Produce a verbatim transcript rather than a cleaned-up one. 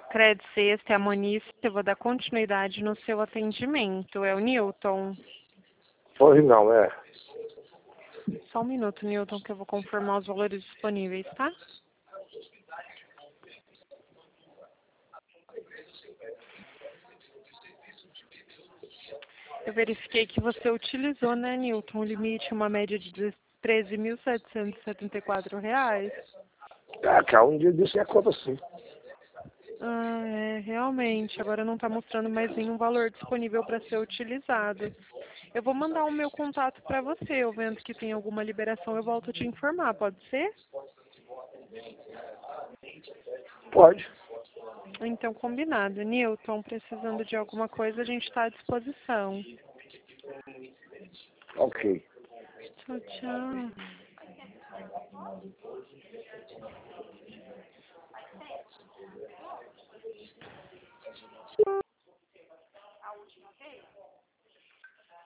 Cred Sexta, é a Monice, eu vou dar continuidade no seu atendimento. É o Newton? Pois não, é. Só um minuto, Newton, que eu vou confirmar os valores disponíveis, tá? Eu verifiquei que você utilizou, né, Newton, o limite, uma média de treze mil setecentos e setenta e quatro reais. Ah, que um dia disse é conta sim. Ah, é, realmente. Agora não está mostrando mais nenhum valor disponível para ser utilizado. Eu vou mandar o meu contato para você. Eu vendo que tem alguma liberação, eu volto a te informar. Pode ser? Pode. Então, combinado. Newton, precisando de alguma coisa, a gente está à disposição. Ok. Tchau, tchau.